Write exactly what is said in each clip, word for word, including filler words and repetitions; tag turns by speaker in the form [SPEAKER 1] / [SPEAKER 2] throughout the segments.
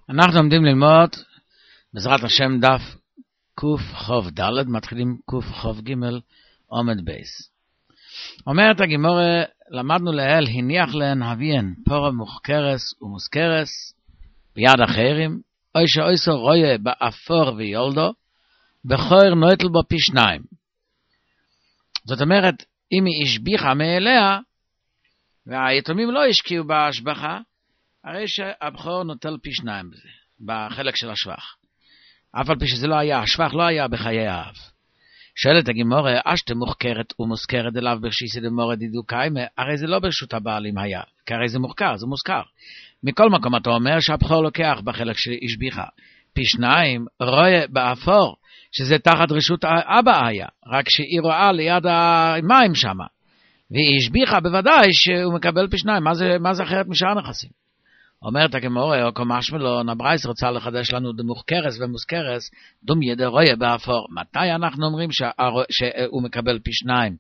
[SPEAKER 1] אנחנו עומדים ללמוד בעזרת השם דף קוף חוב ד', מתחילים קוף חוב ג' עומד בייס. אומרת הגימורה, למדנו לאל, הניח להן הביין פורה מוחקרס ומוזכרס ביד אחרים, אוי שאויסו רויה באפור ויולדו, בכור נויטל בו פי שניים. זאת אומרת, אם היא השביחה מאליה, והיתומים לא השקיעו בהשבחה, הרי שהבכור נוטל פי שניים בזה, בחלק של השבח. אף על פי שזה לא היה, השבח לא היה בחיי האב. שואלת הגימורה, אשתה מוחקרת ומוזכרת אליו ברשיסי דמורה דידו קיימה, הרי זה לא ברשות הבעלים היה, כי הרי זה מוחקר, זה מוזכר. מכל מקום אתה אומר שהבכור לוקח בחלק של השביחה. פי שניים רואה באפור, שזה תחת רשות האבא היה, רק שהיא רואה ליד המים שמה. והיא השביחה בוודאי שהוא מקבל פי שניים, מה זה, מה זה אחרת משאר נכסים? אומרת הגמורה, או כמשמע לו, נברייס רוצה לחדש לנו דמוחקרס ומוזכרס, דום ידע רואה באפור. מתי אנחנו אומרים שהוא מקבל פי שניים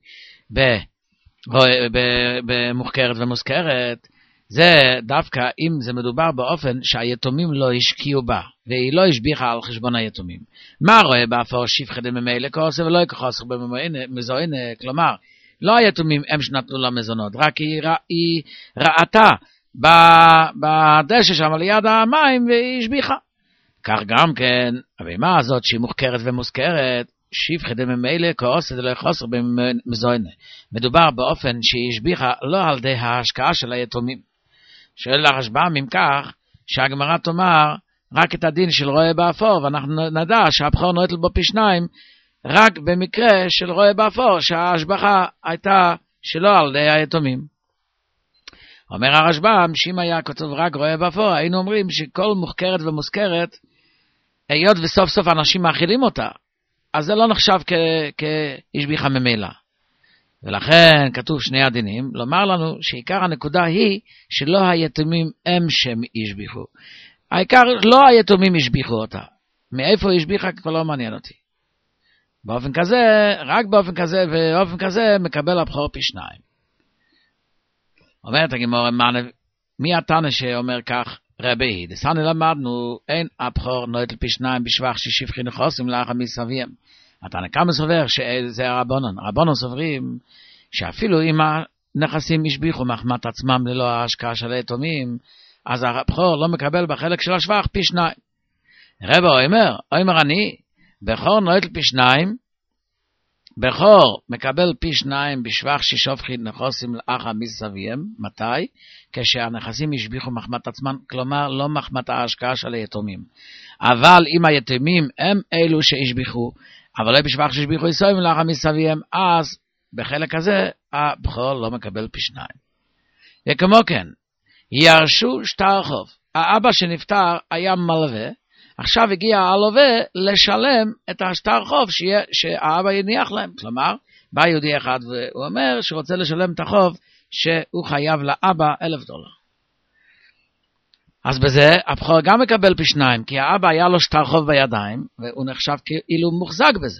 [SPEAKER 1] במוחקרת ומוזכרת? זה דווקא אם זה מדובר באופן שהיתומים לא השקיעו בה, והיא לא השביחה על חשבון היתומים. מה רואה באפור? שפחה דממילא כוסה ולא יכוסה במזוהנה, כלומר, לא היתומים הם שנתנו לה מזונות, רק היא, רא, היא ראתה בדשא שם ליד המים והיא השביחה. כך גם כן, הבהמה הזאת שהיא מוחקרת ומוזכרת, שפחה דממילא כוסה ולא יכוסה במזוהנה. מדובר באופן שהיא השביחה לא על ידי ההשקעה של היתומים. שואל הרשב"ם אם כך, שהגמרא תאמר רק את הדין של רואה באפור, ואנחנו נדע שהבכור נוטל בו פי שניים, רק במקרה של רואה באפור, שההשבחה הייתה שלא על ידי היתומים. אומר הרשב"ם, שאם היה כתוב רק רואה באפור, היינו אומרים שכל מוחקרת ומוזכרת, היות וסוף סוף אנשים מאכילים אותה, אז זה לא נחשב כהשביחה ממילא. ולכן כתוב שני הדינים, לומר לנו שעיקר הנקודה היא שלא היתומים הם שהם השביחו. העיקר לא היתומים השביחו אותה. מאיפה השביחה כבר לא מעניין אותי. באופן כזה, רק באופן כזה ובאופן כזה מקבל הבכור פי שניים. אומרת הגימורה, מי התנא שאומר כך? רבי, דסני למדנו, אין הבכור נוטל פי שניים בשבח ששפחי נכוסים לאחר מסביהם. התנא כמה סובר שזה הרבונון. הרבונון סוברים שאפילו אם הנכסים השביחו מחמת עצמם ללא ההשקעה של היתומים, אז הבכור לא מקבל בחלק של השבח פי שניים. רבי אומר, אומר אני, בכור נוטל פי שניים, בכור מקבל פי שניים בשבח ששפחי נכוסים לאחר מסביהם. מתי? כשהנכסים השביחו מחמת עצמם, כלומר לא מחמת ההשקעה של היתומים. אבל אם היתומים הם אלו שהשביחו, אבל לא בשבח שהשביחו יסוים לאחר מסביהם, אז בחלק הזה הבכור לא מקבל פי שניים. וכמו כן, ירשו שטר חוב. האבא שנפטר היה מלווה, עכשיו הגיע הלווה לשלם את השטר חוב שהאבא יניח להם. כלומר, בא יהודי אחד והוא אומר שרוצה לשלם את החוב שהוא חייב לאבא אלף דולר. אז בזה הבכור גם מקבל פי שניים, כי האבא היה לו שטר חוב בידיים, והוא נחשב כאילו מוחזק בזה.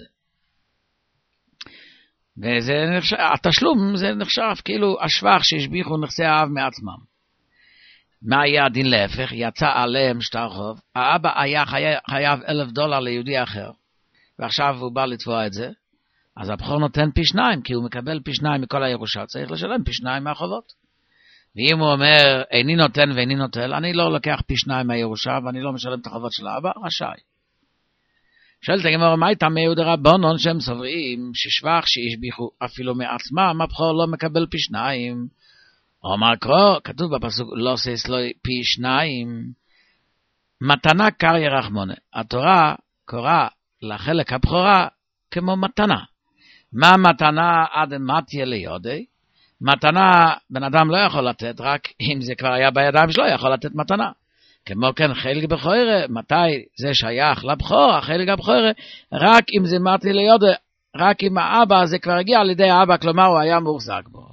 [SPEAKER 1] וזה נחשב, התשלום זה נחשב כאילו השבח שהשביחו נכסי האב מעצמם. מה היה הדין להפך? יצא עליהם שטר חוב, האבא היה חייב, חייב אלף דולר ליהודי אחר, ועכשיו הוא בא לתבוע את זה, אז הבכור נותן פי שניים, כי הוא מקבל פי שניים מכל הירושה, צריך לשלם פי שניים מהחובות. ואם הוא אומר, איני נותן ואיני נוטל, אני לא לוקח פי שניים מהירושה, ואני לא משלם את החובות של האבא, רשאי. שואלת הגמרא, מה תמהו דרבנן שהם סוברים ששבח שהשביחו אפילו מעצמם, הבכור לא מקבל פי שניים? אומר קרוא, כתוב בפסוק, לא סיס לו פי שניים, מתנה קריא רחמונה. התורה קוראה לחלק הבכורה כמו מתנה. מה מתנה עד מתיה ליודי? מתנה בן אדם לא יכול לתת, רק אם זה כבר היה בידיים שלו, יכול לתת מתנה. כמו כן חלק בכורה, מתי זה שייך לבכור, החלק הבכורה, רק אם זה מתיה ליודי, רק אם האבא זה כבר הגיע על ידי האבא, כלומר הוא היה מוחזק בו.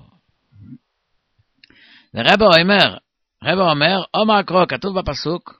[SPEAKER 1] ורבו אומר, רבו אומר, אומר קרוא, כתוב בפסוק,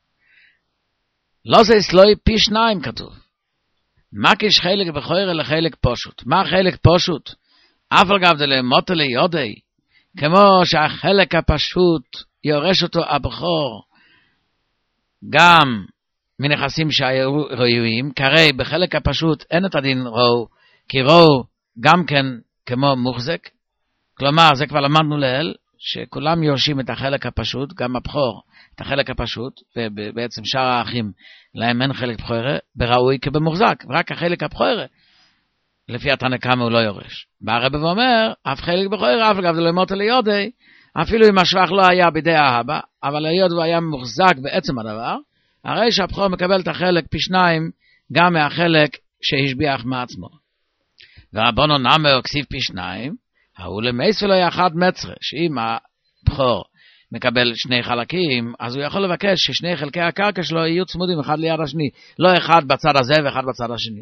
[SPEAKER 1] לא זה סלוי פי שניים כתוב. מה כשיש חלק בכורה לחלק פשוט? מה חלק פשוט? אף על גב דלמוטה ליודי, כמו שהחלק הפשוט יורש אותו הבכור גם מנכסים שהיו ראויים, כרי בחלק הפשוט אין את הדין רואו, כי רואו גם כן כמו מוחזק, כלומר זה כבר למדנו לאל, שכולם יורשים את החלק הפשוט, גם הבכור את החלק הפשוט, ובעצם שאר האחים להם אין חלק בכורה, בראוי כבמוחזק, רק החלק הבכורה, לפי התנא קמא הוא לא יורש. בא הרב ואומר, אף חלק בכורה, אף אגב זה לא ימות ליהודי, אפילו אם השבח לא היה בידי האבא, אבל היות הוא היה מוחזק בעצם הדבר, הרי שהבכור מקבל את החלק פי שניים, גם מהחלק שהשביח מעצמו. ורבנו נאמר כסיב פי שניים, ההוא למייס ולא יחד מצרה, שאם הבכור מקבל שני חלקים, אז הוא יכול לבקש ששני חלקי הקרקע שלו יהיו צמודים אחד ליד השני, לא אחד בצד הזה ואחד בצד השני.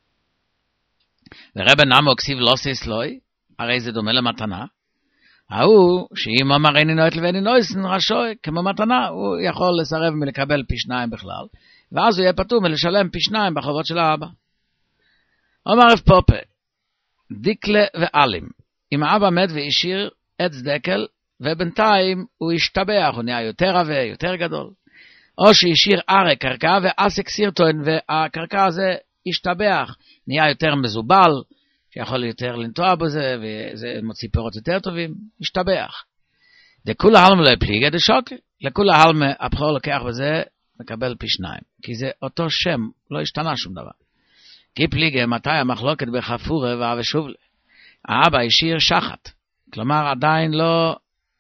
[SPEAKER 1] ורבן נאמר כסיב לא סיסלוי, הרי זה דומה למתנה, ההוא שאם אמר איני נועת ואיני נויסן רשוי, כמו מתנה, הוא יכול לסרב מלקבל פי שניים בכלל, ואז הוא יהיה פטור מלשלם פי שניים בחובות של האבא. אומר רב פופה, דיקלה ואלים, אם האבא מת והשאיר עץ דקל, ובינתיים הוא השתבח, הוא נהיה יותר עבה, יותר גדול. או שהשאיר ערה קרקע ועסק סירטון, והקרקע הזה השתבח, נהיה יותר מזובל, שיכול יותר לנטוע בזה, וזה מוציא פירות יותר טובים, השתבח. דכולה הלמה לא פליגה דשוקה, לכולה הלמה הבכור לוקח בזה, מקבל פי שניים. כי זה אותו שם, לא השתנה שום דבר. כי פליגה, מתי המחלוקת בחפורה ואהבה שובלה? האבא השאיר שחת, כלומר עדיין לא,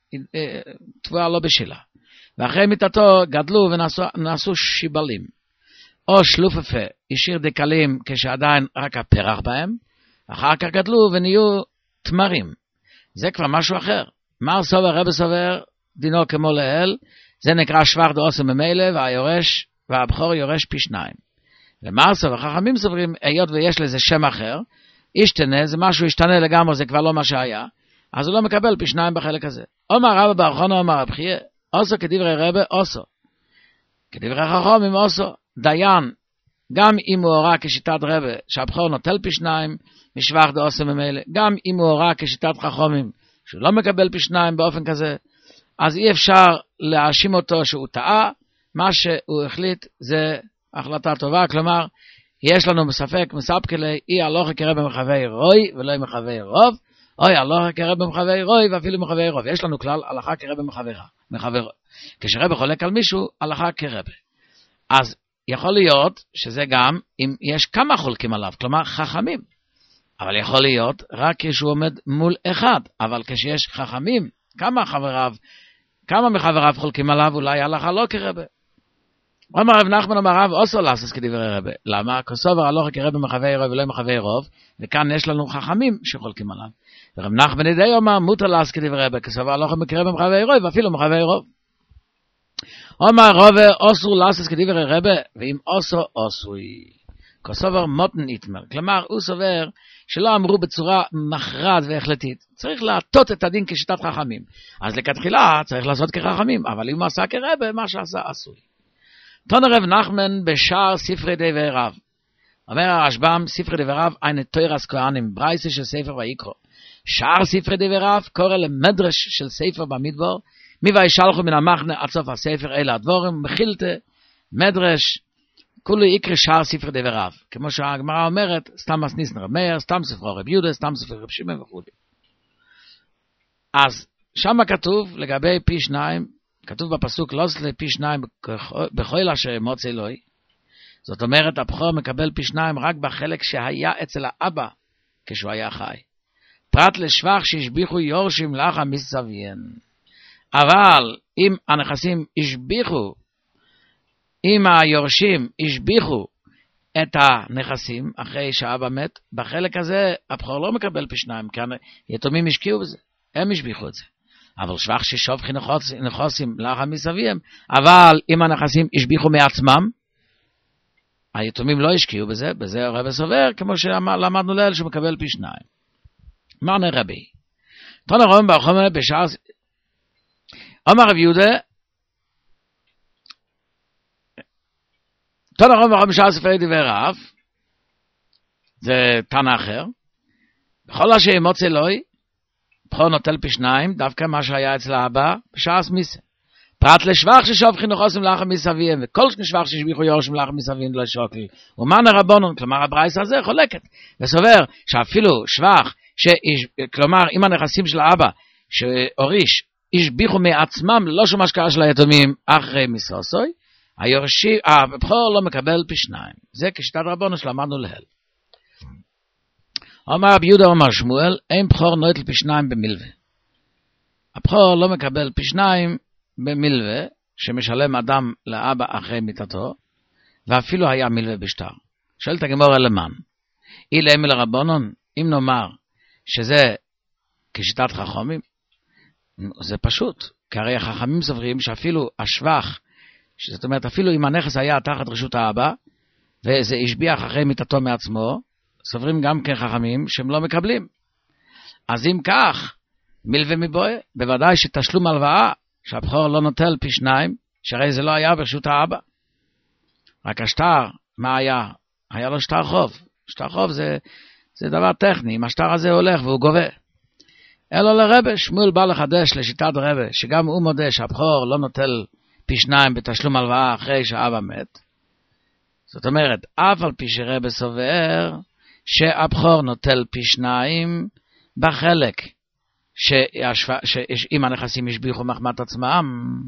[SPEAKER 1] תבואה לא בשלה. ואחרי מיתתו גדלו ונעשו שיבלים. או שלופפה, השאיר דקלים כשעדיין רק הפרח בהם, אחר כך גדלו ונהיו תמרים. זה כבר משהו אחר. מר סובר, רבי סובר, דינו כמו לאל, זה נקרא שבח דעושה ממילא, והיורש, והבכור יורש פי שניים. ומר סובר, חכמים סוברים, היות ויש לזה שם אחר, ישתנה, זה משהו ישתנה לגמרי, זה כבר לא מה שהיה, אז הוא לא מקבל פי שניים בחלק הזה. אומר רבא בר חנא אומר רב חייא, עושו כדברי רבא, עושו. כדברי חכמים עושו, דיין, גם אם הוא הורה כשיטת רבא, שהבכור נוטל פי שניים, משבח דעושה ממילא, גם אם הוא הורה כשיטת חכמים, שהוא לא מקבל פי שניים באופן כזה, אז אי אפשר להאשים אותו שהוא טעה, מה שהוא החליט זה החלטה טובה, כלומר, יש לנו מספק מספקלי, אי הלוכה כרבא מחווי רוי, ולא מחווי רוב, אוי הלוכה כרבא מחווי רוי, ואפילו מחווי רוב. יש לנו כלל, הלכה כרבא מחווי רוב. כשרבא חולק על מישהו, הלכה כרבא. אז יכול להיות שזה גם אם יש כמה חולקים עליו, כלומר חכמים. אבל יכול להיות רק כשהוא עומד מול אחד, אבל כשיש חכמים, כמה חבריו, כמה מחבריו חולקים עליו, אולי הלכה לא כרבא. אומר רב נחמן אומר רב, אוסו לעשות כדברי רבא. למה? כסובר הלוכה כרבא מחווי רוב ולא מחווי רוב, וכאן יש לנו חכמים שחולקים עליו. ורב נחמן ידי אומר, מותר לעשות כדברי רבא, כסובר הלוכה כרבא מחווי רוב, ואפילו מחווי רוב. אומר רבא, אוסו לעשות כדברי רבא, ואם אוסו, אוסוי. כסובר מותן יתמר. כלומר, הוא סובר שלא אמרו בצורה מכרעת והחלטית. צריך להטות את הדין כשיטת חכמים. אז לכתחילה צריך לעשות כחכמים, אבל אם הוא עשה כרבא, מה שעשה עשוי. תונה רב נחמן בשער ספרי דברי רב. אומר הרשב"ם, ספרי דברי רב, eine תוירס כהנים, ברייסה של ספר ויקרא. שער ספרי דברי רב קורא למדרש של ספר במדבר, מי וישלחו מן המחנה עד סוף הספר אלה הדבורים, מחילתה, מדרש, כולו יקרא שער ספרי דברי רב. כמו שהגמרא אומרת, סתם מסניסן רב מאיר, סתם ספרו רב יהודה, סתם ספרו רב שמעון וכו'. אז שם כתוב לגבי פי שניים, כתוב בפסוק לא סלי פי שניים בכל אשר מוצא אלוהי. זאת אומרת, הבכור מקבל פי שניים רק בחלק שהיה אצל האבא כשהוא היה חי. פרט לשבח שהשביחו יורשים לך מסביין. אבל אם הנכסים השביחו, אם היורשים השביחו את הנכסים אחרי שהאבא מת, בחלק הזה הבכור לא מקבל פי שניים, כי היתומים השקיעו בזה, הם השביחו את זה. אבל שבח ששופכי נכסים לך מסביהם, אבל אם הנכסים השביחו מעצמם, היתומים לא השקיעו בזה, בזה הרב סובר, כמו שלמדנו לאל שהוא מקבל פי שניים. אמרנו רבי, תונה רום ברחומה בשער, אומר רב יהודה, תונה רום ברחומה בשער ספרי דברי רב, זה תנא אחר, בכל אשר מוצא אלוהי, בכור נוטל פי שניים, דווקא מה שהיה אצל האבא, בשער סמיסה. פרט לשבח ששופכין וחוסם לחם מסביב, וכל שבח ששביחו יורשים לחם מסביב לא שוקל. ומאן הרבונון, כלומר הברייתא הזה חולקת, וסובר שאפילו שבח, שיש, כלומר אם הנכסים של האבא, שהוריש, השביחו מעצמם לא שום השקעה של היתומים אחרי מסוסוי, היורשי, הבכור לא מקבל פי שניים. זה כשיטת רבונון שלמדנו להל. אומר רבי יהודה אומר שמואל, אין בכור נוטל פי שניים במלווה. הבכור לא מקבל פי שניים במלווה, שמשלם אדם לאבא אחרי מיתתו, ואפילו היה מלווה בשטר. שואלת הגמרא למען. אילה אמי לרבונון, אם נאמר שזה כשיטת חכמים, זה פשוט, כי הרי החכמים סוברים שאפילו השבח, זאת אומרת אפילו אם הנכס היה תחת רשות האבא, וזה השביח אחרי מיתתו מעצמו, סוברים גם כחכמים שהם לא מקבלים. אז אם כך, מלווה מבואה, בוודאי שתשלום הלוואה, שהבכור לא נוטל פי שניים, שהרי זה לא היה ברשות האבא. רק השטר, מה היה? היה לו שטר חוב. שטר חוב זה, זה דבר טכני, אם השטר הזה הולך והוא גובה. אלא לרבא, שמואל בא לחדש לשיטת רבא, שגם הוא מודה שהבכור לא נוטל פי שניים בתשלום הלוואה אחרי שהאבא מת. זאת אומרת, אף על פי שרבא סובר, שהבכור נוטל פי שניים בחלק, שאם הנכסים השביחו מחמת עצמם,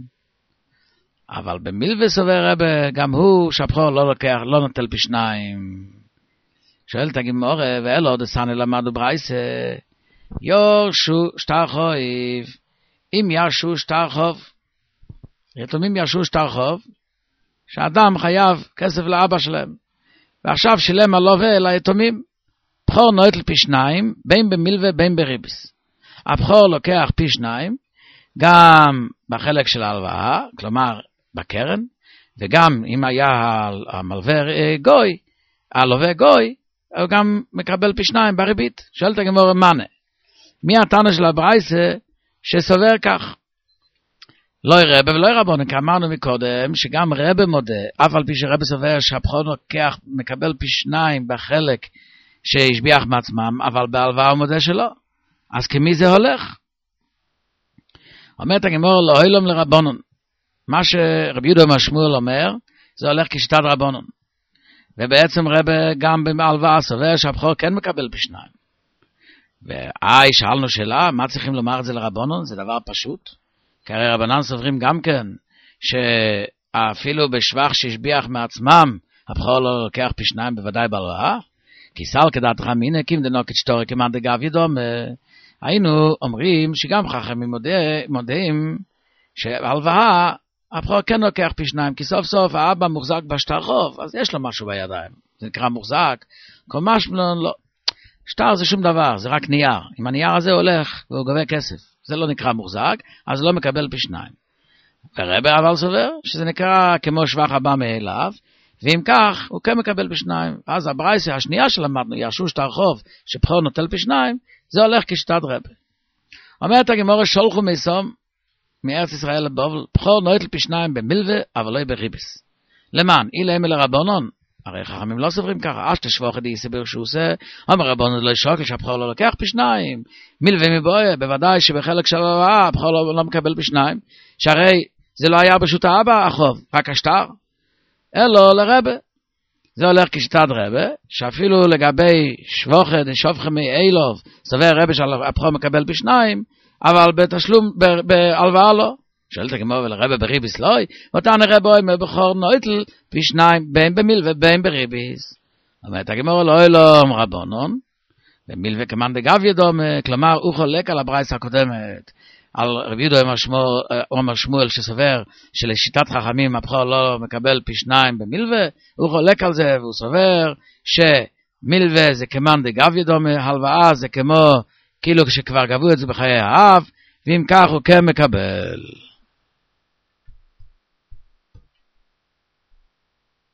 [SPEAKER 1] אבל במילווה סובר רבא, גם הוא שהבכור לא לוקח, לא נוטל פי שניים. שואלת הגמרא, ואלו דסני למדו ברייתא, יורשו שטר חוב, אם ירשו שטר חוב, יתומים ירשו שטר חוב, שאדם חייב כסף לאבא שלהם, ועכשיו שילם הלווה ליתומים, בכור נוטל פי שניים, בין במילווה בין בריבס. הבכור לוקח פי שניים, גם בחלק של ההלוואה, כלומר בקרן, וגם אם היה המלווה גוי, הלווה גוי, הוא גם מקבל פי שניים בריבית. שואלת הגמרא מנה, מי התנא של הברייתא שסובר כך? לא רבא ולא רבונן, כי אמרנו מקודם שגם רבא מודה, אף על פי שרבא סובר שהבכור לוקח, מקבל פי שניים בחלק שהשביח מעצמם, אבל בהלוואה הוא מודה שלא. אז כמי זה הולך? אומרת הגמרא לא הילום לרבונן. מה שרבי יהודה אומר שמואל אומר, זה הולך כשיטת רבונן. ובעצם רבא גם בהלוואה סובר שהבכור כן מקבל פי שניים. ואי, שאלנו שאלה, מה צריכים לומר את זה לרבונן? זה דבר פשוט. כי הרי רבנן סוברים גם כן, שאפילו בשבח שהשביח מעצמם, הבכור לא לוקח פי שניים בוודאי בהלוואה. כי סל כדעת חמינא קים דנוקת שטורי כמאן דגב ידום. היינו אומרים שגם חכמים מודעים שהלוואה, הבכור כן לוקח פי שניים, כי סוף סוף האבא מוחזק בשטר חוב, אז יש לו משהו בידיים. זה נקרא מוחזק, כל משהו לא. שטר זה שום דבר, זה רק נייר. אם הנייר הזה הולך והוא גובה כסף, זה לא נקרא מוחזק, אז לא מקבל פי שניים. ורבא אבל סובר שזה נקרא כמו שבח הבא מאליו, ואם כך, הוא כן מקבל פי שניים. אז הברייתא השנייה שלמדנו, ירשו שטר חוב, שבכור נוטל פי שניים, זה הולך כשיטת רבא. אומרת הגמרא, שולחו מסום, מארץ ישראל לבבל, בכור נוטל פי שניים במילווה, אבל לא בריבס. למען, אילה אמי לרבונן, הרי חכמים לא סוברים ככה, אשת שבוך די סביר שהוא עושה, אומר רבונן לא שוקל שהבכור לא לוקח פי שניים, מילווה מבואה, בוודאי שבחלק של ההלוואה, הבכור לא, לא מקבל פי שניים, שהרי זה לא היה ברשות האבא החוב, רק השטר. אלו לרבא. זה הולך כשיטת רבא, שאפילו לגבי שבוכת, שופכם מאילוב, סובר רבא שהבכור מקבל פי שניים, אבל בתשלום, בהלוואה לא. שואלת הגמרא ולרבא בריביס לא, ותענה רבא אומר בכור נוטל פי שניים, בין במילווה ובין בריביס. אומרת הגמרא לא אלום רבונן, במילווה כמאן דגב ידום, כלומר הוא חולק על הברייתא הקודמת, על רבי יהודה אומר שמואל שסובר שלשיטת חכמים הבכור לא מקבל פי שניים במילווה, הוא חולק על זה והוא סובר שמילווה זה כמאן דגב ידום, הלוואה זה כמו כאילו כשכבר גבו את זה בחיי האב, ואם כך הוא כן מקבל.